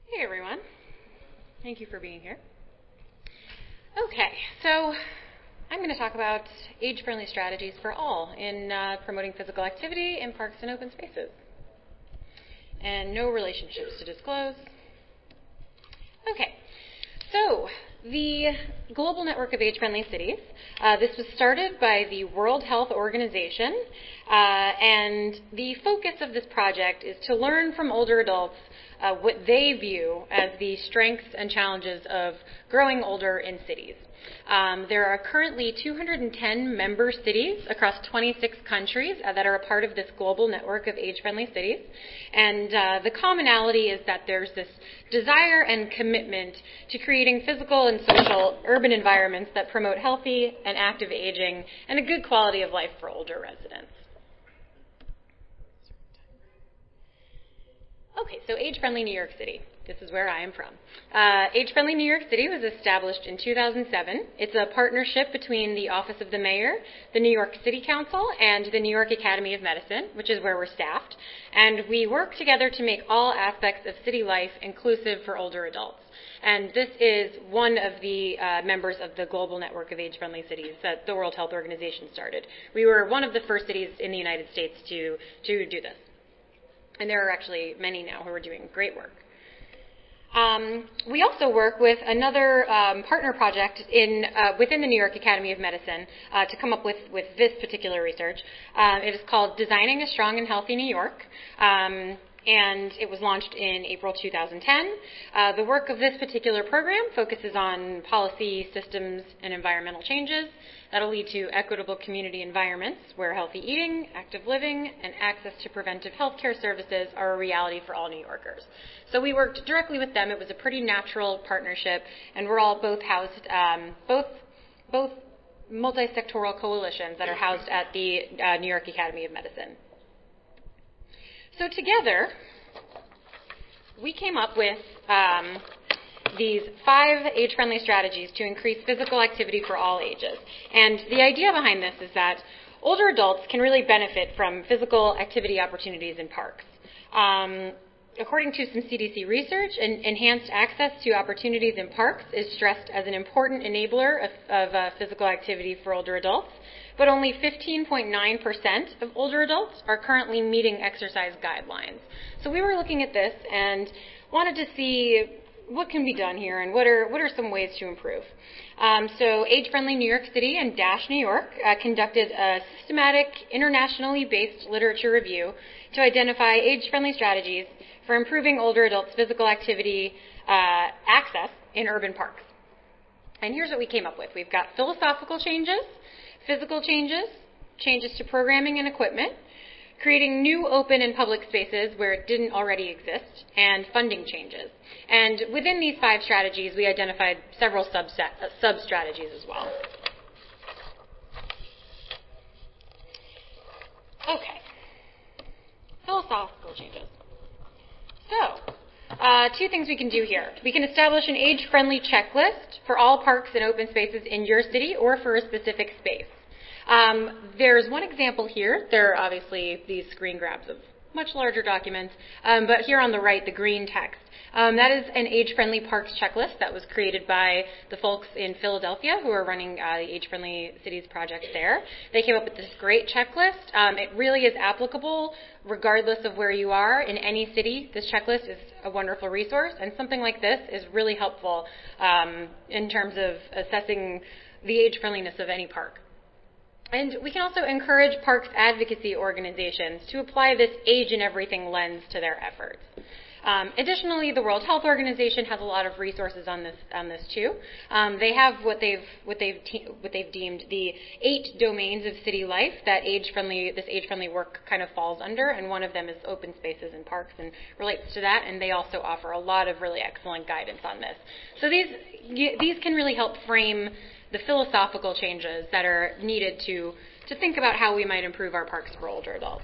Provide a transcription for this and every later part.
Hey everyone, thank you for being here. Okay, so I'm going to talk about age-friendly strategies for all in promoting physical activity in parks and open spaces. And no relationships to disclose. Okay, so the Global Network of Age-Friendly Cities, this was started by the World Health Organization, and the focus of this project is to learn from older adults what they view as the strengths and challenges of growing older in cities. There are currently 210 member cities across 26 countries that are a part of this global network of age-friendly cities. And the commonality is that there's this desire and commitment to creating physical and social urban environments that promote healthy and active aging and a good quality of life for older residents. Okay, so Age-Friendly New York City. This is where I am from. Age-Friendly New York City was established in 2007. It's a partnership between the Office of the Mayor, the New York City Council, and the New York Academy of Medicine, which is where we're staffed. And we work together to make all aspects of city life inclusive for older adults. And this is one of the members of the Global Network of Age-Friendly Cities that the World Health Organization started. We were one of the first cities in the United States to do this. And there are actually many now who are doing great work. We also work with another partner project within the New York Academy of Medicine to come up with this particular research. It is called Designing a Strong and Healthy New York, and it was launched in April 2010. The work of this particular program focuses on policy, systems, and environmental changes that'll lead to equitable community environments where healthy eating, active living, and access to preventive health care services are a reality for all New Yorkers. So we worked directly with them. It was a pretty natural partnership, and we're all both housed, both multi-sectoral coalitions that are housed at the New York Academy of Medicine. So together, we came up with these 5 age-friendly strategies to increase physical activity for all ages. And the idea behind this is that older adults can really benefit from physical activity opportunities in parks. According to some CDC research, enhanced access to opportunities in parks is stressed as an important enabler of physical activity for older adults, but only 15.9% of older adults are currently meeting exercise guidelines. So we were looking at this and wanted to see what can be done here and what are some ways to improve. So Age-Friendly New York City and DASH New York conducted a systematic, internationally based literature review to identify age-friendly strategies for improving older adults' physical activity access in urban parks. And here's what we came up with. We've got philosophical changes, physical changes, changes to programming and equipment, creating new open and public spaces where it didn't already exist, and funding changes. And within these 5 strategies, we identified several sub-strategies as well. Okay. Philosophical changes. So, 2 things we can do here. We can establish an age-friendly checklist for all parks and open spaces in your city or for a specific space. There's one example here. There are obviously these screen grabs of much larger documents, but here on the right, the green text. That is an age-friendly parks checklist that was created by the folks in Philadelphia who are running the Age-Friendly Cities project there. They came up with this great checklist. It really is applicable regardless of where you are in any city. This checklist is a wonderful resource, and something like this is really helpful in terms of assessing the age-friendliness of any park. And we can also encourage parks advocacy organizations to apply this age in everything lens to their efforts. Additionally, the World Health Organization has a lot of resources on this too. They have what they've deemed the 8 domains of city life that this age-friendly work kind of falls under, and one of them is open spaces and parks and relates to that. And they also offer a lot of really excellent guidance on this. So these can really help frame the philosophical changes that are needed to think about how we might improve our parks for older adults.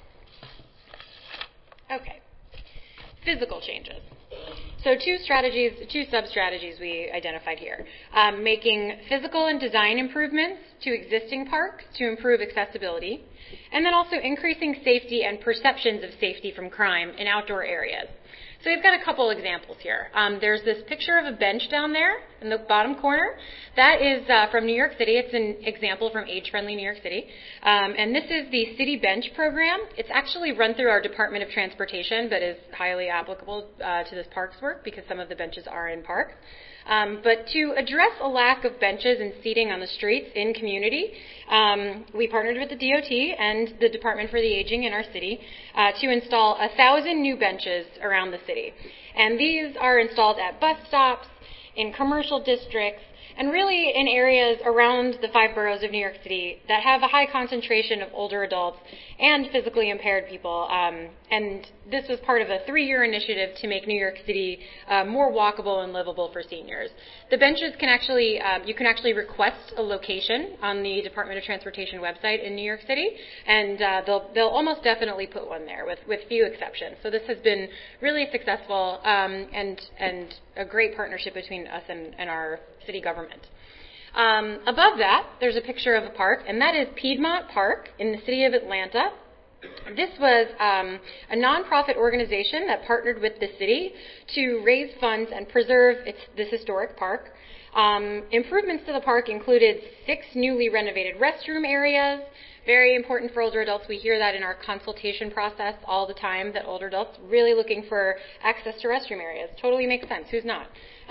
Okay. Physical changes. So 2 sub-strategies we identified here. Making physical and design improvements to existing parks to improve accessibility, and then also increasing safety and perceptions of safety from crime in outdoor areas. So we've got a couple examples here. There's this picture of a bench down there in the bottom corner. That is from New York City. It's an example from Age Friendly New York City. And this is the City Bench program. It's actually run through our Department of Transportation, but is highly applicable to this parks work because some of the benches are in parks. But to address a lack of benches and seating on the streets in community, we partnered with the DOT and the Department for the Aging in our city to install 1,000 new benches around the city. And these are installed at bus stops, in commercial districts, and really in areas around the 5 boroughs of New York City that have a high concentration of older adults and physically impaired people. And this was part of a 3-year initiative to make New York City more walkable and livable for seniors. The benches can actually, you can actually request a location on the Department of Transportation website in New York City, and they'll almost definitely put one there with few exceptions. So this has been really successful and a great partnership between us and our city government. Above that, there's a picture of a park, and that is Piedmont Park in the city of Atlanta. This was a nonprofit organization that partnered with the city to raise funds and preserve this historic park. Improvements to the park included 6 newly renovated restroom areas. Very important for older adults. We hear that in our consultation process all the time, that older adults really looking for access to restroom areas. Totally makes sense. Who's not?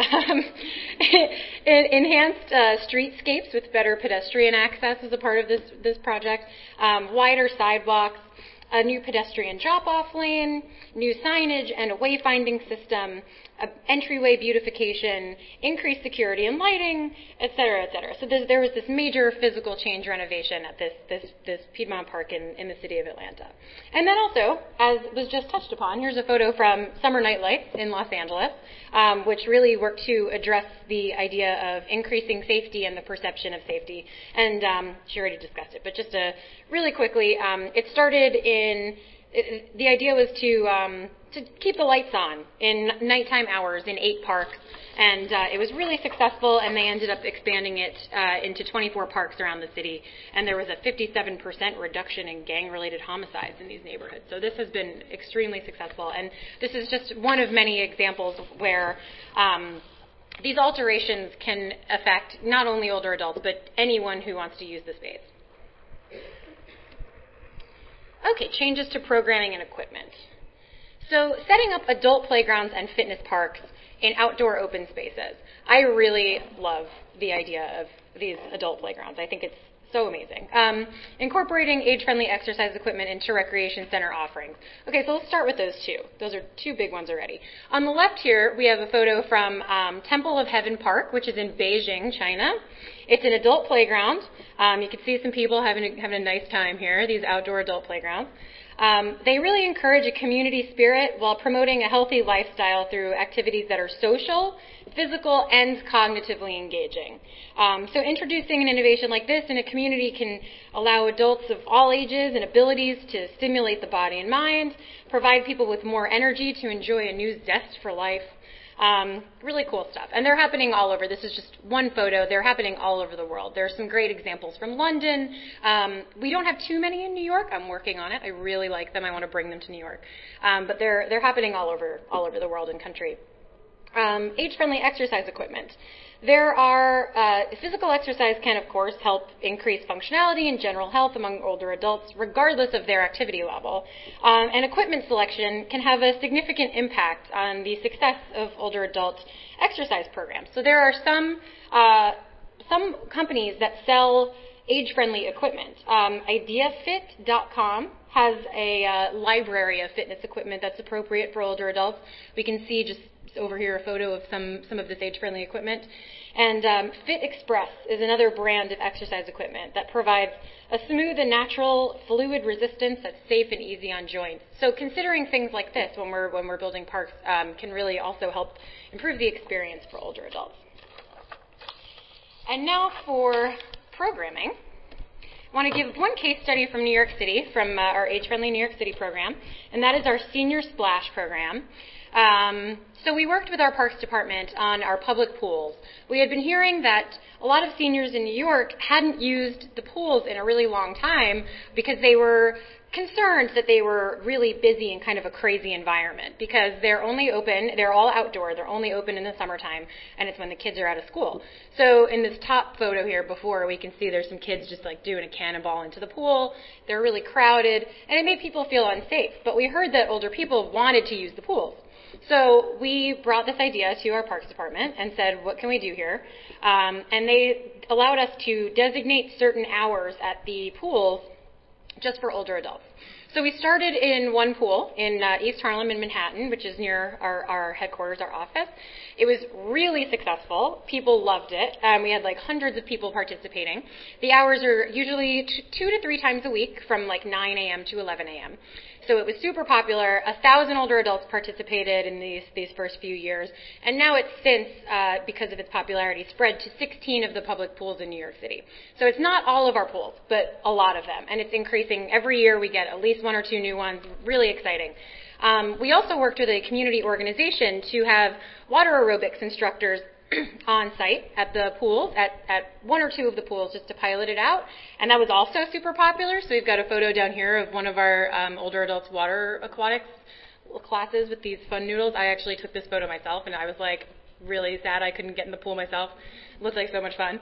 Enhanced streetscapes with better pedestrian access as a part of this project. Wider sidewalks, a new pedestrian drop-off lane, new signage and a wayfinding system, entryway beautification, increased security and lighting, et cetera, et cetera. So there was this major physical change renovation at this Piedmont Park in the city of Atlanta. And then also, as was just touched upon, here's a photo from Summer Night Lights in Los Angeles, which really worked to address the idea of increasing safety and the perception of safety. And she already discussed it, but just really quickly, it started the idea was to keep the lights on in nighttime hours in 8 parks, and it was really successful, and they ended up expanding it into 24 parks around the city, and there was a 57% reduction in gang-related homicides in these neighborhoods. So this has been extremely successful, and this is just one of many examples where these alterations can affect not only older adults, but anyone who wants to use the space. Okay, changes to programming and equipment. So setting up adult playgrounds and fitness parks in outdoor open spaces. I really love the idea of these adult playgrounds. I think it's so amazing. Incorporating age-friendly exercise equipment into recreation center offerings. Okay, so let's start with those two. Those are 2 big ones already. On the left here, we have a photo from Temple of Heaven Park, which is in Beijing, China. It's an adult playground. You can see some people having a nice time here, these outdoor adult playgrounds. They really encourage a community spirit while promoting a healthy lifestyle through activities that are social, physical, and cognitively engaging. So introducing an innovation like this in a community can allow adults of all ages and abilities to stimulate the body and mind, provide people with more energy to enjoy a new zest for life. Really cool stuff. And they're happening all over. This is just one photo. They're happening all over the world. There are some great examples from London. We don't have too many in New York. I'm working on it. I really like them. I want to bring them to New York. But they're happening all over the world and country. Age-friendly exercise equipment. There are physical exercise can, of course, help increase functionality and general health among older adults, regardless of their activity level. And equipment selection can have a significant impact on the success of older adult exercise programs. So there are some companies that sell age-friendly equipment. IdeaFit.com has a library of fitness equipment that's appropriate for older adults. We can see just over here a photo of some of this age-friendly equipment. And Fit Express is another brand of exercise equipment that provides a smooth and natural fluid resistance that's safe and easy on joints. So considering things like this when we're building parks can really also help improve the experience for older adults. And now for programming. I want to give one case study from New York City, from our Age-Friendly New York City program, and that is our Senior Splash program. So we worked with our Parks Department on our public pools. We had been hearing that a lot of seniors in New York hadn't used the pools in a really long time because they were concerned that they were really busy in kind of a crazy environment because they're only open, they're all outdoor, they're only open in the summertime, and it's when the kids are out of school. So in this top photo here before, we can see there's some kids just like doing a cannonball into the pool. They're really crowded, and it made people feel unsafe. But we heard that older people wanted to use the pools. So we brought this idea to our Parks Department and said, what can we do here? And they allowed us to designate certain hours at the pools just for older adults. So we started in one pool in East Harlem in Manhattan, which is near our headquarters, our office. It was really successful. People loved it. We had like hundreds of people participating. The hours are usually 2 to 3 times a week from like 9 a.m. to 11 a.m. So it was super popular. 1,000 older adults participated in these first few years. And now it's since, because of its popularity, spread to 16 of the public pools in New York City. So it's not all of our pools, but a lot of them. And it's increasing. Every year we get at least 1 or 2 new ones. Really exciting. We also worked with a community organization to have water aerobics instructors on site at the pools, at 1 or 2 of the pools, just to pilot it out. And that was also super popular. So we've got a photo down here of one of our older adults water aquatics classes with these fun noodles. I actually took this photo myself, and I was like really sad I couldn't get in the pool myself. It looked like so much fun.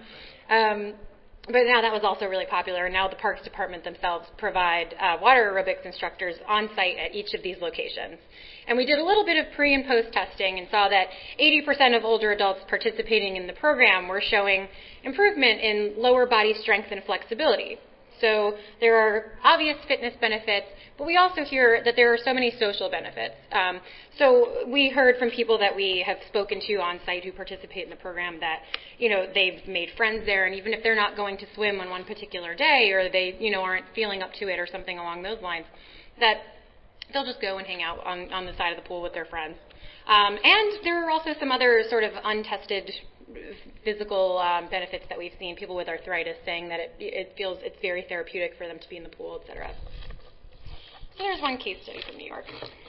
But now that was also really popular, and now the Parks Department themselves provide water aerobics instructors on site at each of these locations. And we did a little bit of pre- and post-testing and saw that 80% of older adults participating in the program were showing improvement in lower body strength and flexibility. So there are obvious fitness benefits, but we also hear that there are so many social benefits. So we heard from people that we have spoken to on site who participate in the program that, they've made friends there, and even if they're not going to swim on one particular day or they, aren't feeling up to it or something along those lines, that they'll just go and hang out on the side of the pool with their friends. And there are also some other sort of untested physical benefits that we've seen, people with arthritis saying that it feels it's very therapeutic for them to be in the pool, etc. So there's one case study from New York.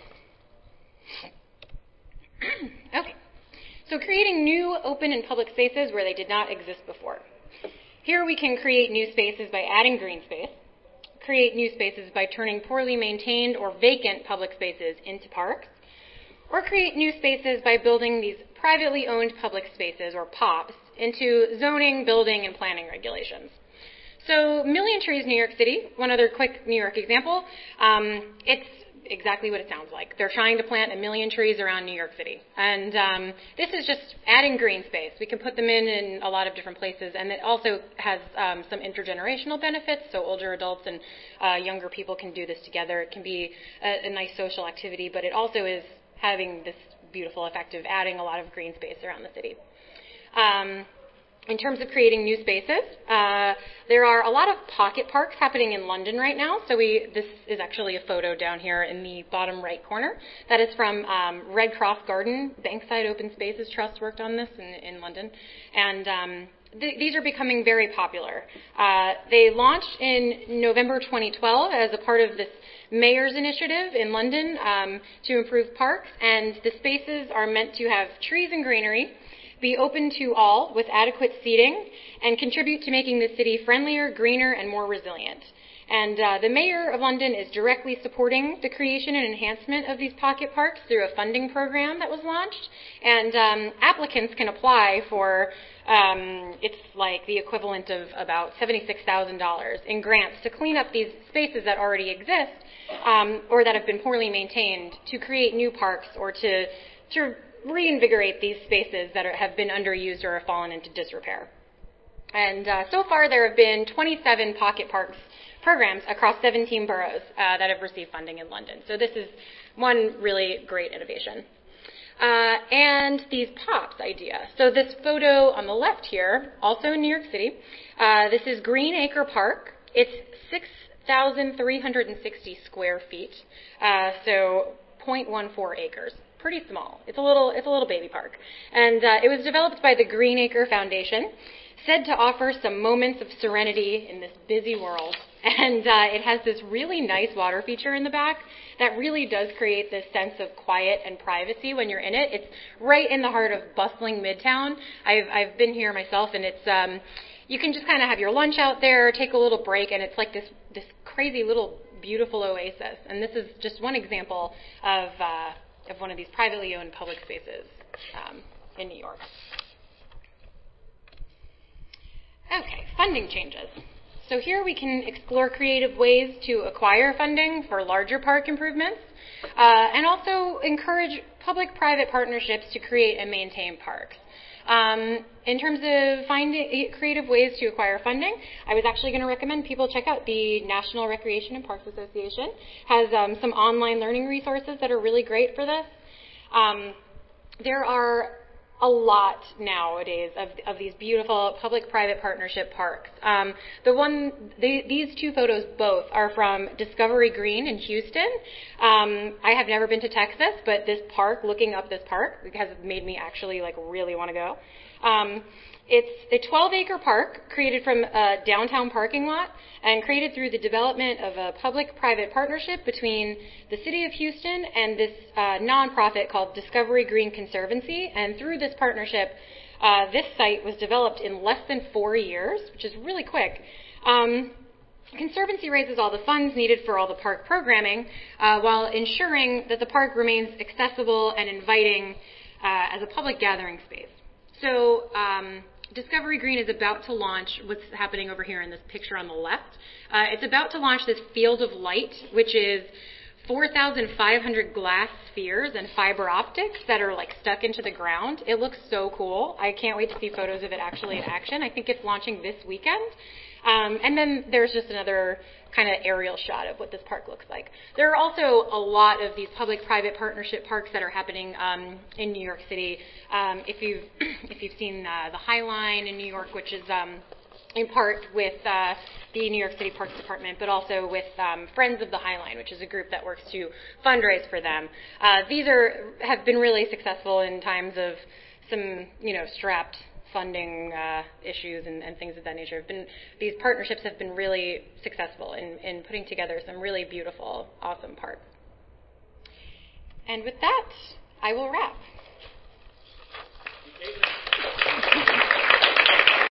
Okay. So creating new open and public spaces where they did not exist before. Here we can create new spaces by adding green space, create new spaces by turning poorly maintained or vacant public spaces into parks, or create new spaces by building these privately owned public spaces, or POPs, into zoning, building, and planning regulations. So Million Trees, New York City, one other quick New York example, it's exactly what it sounds like. They're trying to plant 1 million trees around New York City. And this is just adding green space. We can put them in a lot of different places, and it also has some intergenerational benefits, so older adults and younger people can do this together. It can be a nice social activity, but it also is having this beautiful effect of adding a lot of green space around the city. In terms of creating new spaces, there are a lot of pocket parks happening in London right now. So this is actually a photo down here in the bottom right corner. That is from Red Cross Garden. Bankside Open Spaces Trust worked on this in London. And these are becoming very popular. They launched in November 2012 as a part of this mayor's initiative in London to improve parks. And the spaces are meant to have trees and greenery, be open to all with adequate seating, and contribute to making the city friendlier, greener, and more resilient. And the Mayor of London is directly supporting the creation and enhancement of these pocket parks through a funding program that was launched. And applicants can apply for, it's like the equivalent of about $76,000 in grants to clean up these spaces that already exist or that have been poorly maintained, to create new parks or to reinvigorate these spaces that have been underused or have fallen into disrepair. And so far there have been 27 pocket parks programs across 17 boroughs that have received funding in London. So this is one really great innovation. And these POPs idea. So this photo on the left here, also in New York City, this is Green Acre Park. It's 6,360 square feet, so 0.14 acres. Pretty small. It's a little baby park. And it was developed by the Green Acre Foundation, said to offer some moments of serenity in this busy world. And it has this really nice water feature in the back that really does create this sense of quiet and privacy when you're in it. It's right in the heart of bustling Midtown. I've been here myself, and it's you can just kind of have your lunch out there, take a little break, and it's like this crazy little beautiful oasis. And this is just one example of one of these privately owned public spaces in New York. Okay, funding changes. So here we can explore creative ways to acquire funding for larger park improvements, and also encourage public-private partnerships to create and maintain parks. In terms of finding creative ways to acquire funding, I was actually going to recommend people check out the National Recreation and Parks Association. Has some online learning resources that are really great for this. There are a lot nowadays of these beautiful public-private partnership parks. These two photos both are from Discovery Green in Houston. I have never been to Texas, but this park, looking up this park, has made me actually really want to go. It's a 12-acre park created from a downtown parking lot and created through the development of a public-private partnership between the City of Houston and this nonprofit called Discovery Green Conservancy. And through this partnership, this site was developed in less than 4 years, which is really quick. Conservancy raises all the funds needed for all the park programming while ensuring that the park remains accessible and inviting as a public gathering space. So Discovery Green is about to launch what's happening over here in this picture on the left. It's about to launch this Field of Light, which is 4,500 glass spheres and fiber optics that are stuck into the ground. It looks so cool. I can't wait to see photos of it actually in action. I think it's launching this weekend. And then there's just another kind of aerial shot of what this park looks like. There are also a lot of these public-private partnership parks that are happening in New York City. If you've seen the High Line in New York, which is in part with the New York City Parks Department, but also with Friends of the High Line, which is a group that works to fundraise for them. These have been really successful in times of some strapped funding issues and things of that nature. These partnerships have been really successful in putting together some really beautiful, awesome parks. And with that, I will wrap.